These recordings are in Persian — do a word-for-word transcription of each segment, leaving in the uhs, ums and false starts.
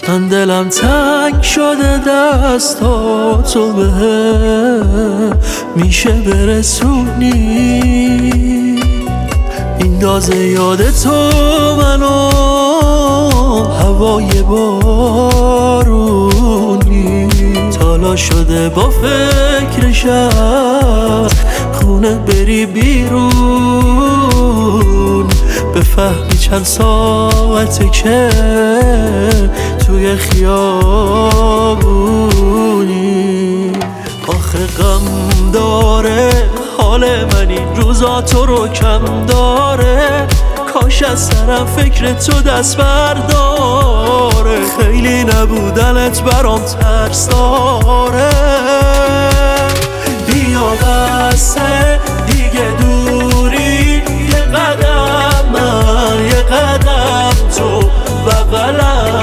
من دلم تنگ شده دستاتو به میشه برسونی، میندازه یاد تو منو هوای بارونی، تالا شده با فکرش از خونه بری بیرون، بفهمی چند ساعته که توی خیابونی. آخه غم داره حال من این روزا تو رو کم داره، کاش از سرم فکر تو دست برداره، خیلی نبودنت برام ترس داره. بیا بسه دیگه دوری، یه قدم من یه قدم تو بغلم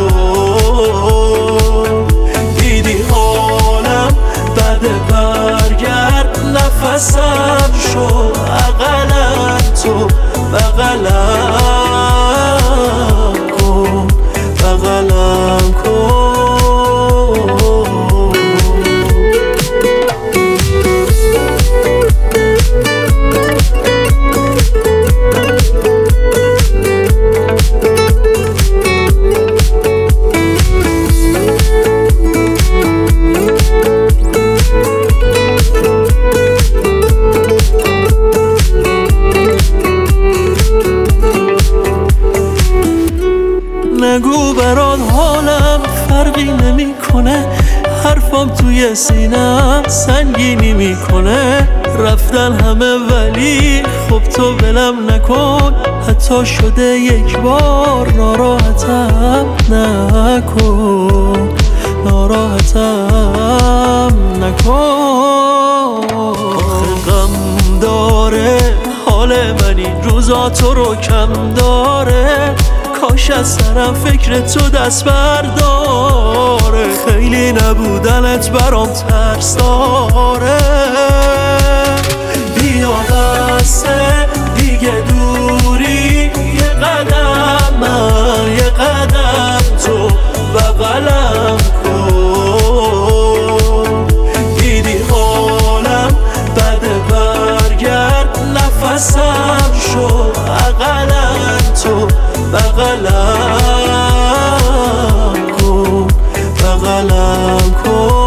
کن، دیدی حالم بده برگرد نفسم شو اقلم تو بغلم کن بغلم کن. نگو برات حالم فرقی نمیکنه، حرفام توی سینم سنگینی میکنه، رفتن همه ولی خب تو ولم نکن، حتی شده یک بار ناراحتم نکن، ناراحتم نکن. آخه غم داره حال من این روزا تو رو کم داره، کاش از سرم فکر تو دست برداره، خیلی نبودنت برام ترس داره. بیا بسه دیگه دوری، یه قدم من یه قدم تو بغلم کن، دیدی حالم بده برگرد نفسم شو اقلم تو بغلم کن بغلم کن.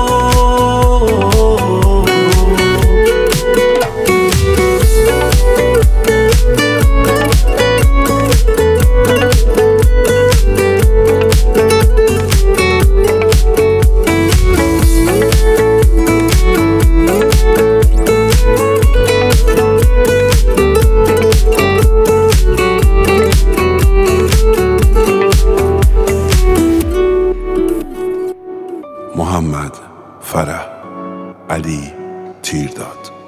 محمد فرح علی تیرداد.